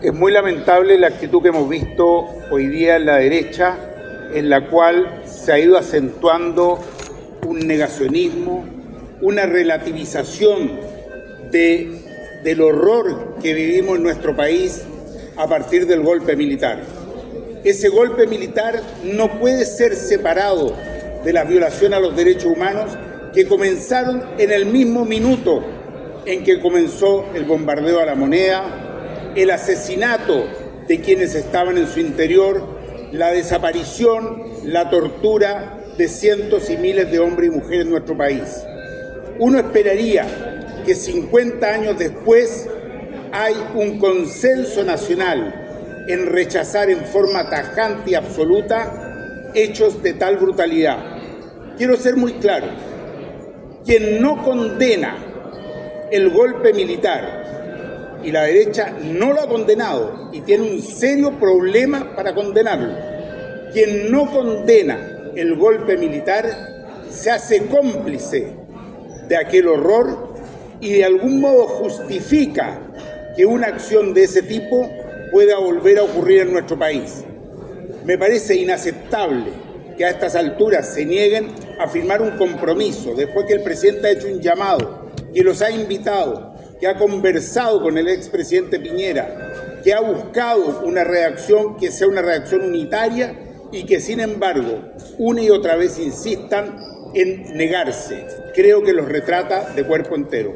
Es muy lamentable la actitud que hemos visto hoy día en la derecha, en la cual se ha ido acentuando un negacionismo, una relativización del horror que vivimos en nuestro país a partir del golpe militar. Ese golpe militar no puede ser separado de la violación a los derechos humanos que comenzaron en el mismo minuto en que comenzó el bombardeo a La Moneda, el asesinato de quienes estaban en su interior, la desaparición, la tortura de cientos y miles de hombres y mujeres en nuestro país. Uno esperaría que 50 años después hay un consenso nacional en rechazar en forma tajante y absoluta hechos de tal brutalidad. Quiero ser muy claro, quien no condena el golpe militar, y la derecha no lo ha condenado y tiene un serio problema para condenarlo, quien no condena el golpe militar se hace cómplice de aquel horror y de algún modo justifica que una acción de ese tipo pueda volver a ocurrir en nuestro país. Me parece inaceptable que a estas alturas se nieguen a firmar un compromiso después que el presidente ha hecho un llamado, que los ha invitado, que ha conversado con el expresidente Piñera, que ha buscado una reacción que sea una reacción unitaria y que sin embargo una y otra vez insistan en negarse. Creo que los retrata de cuerpo entero.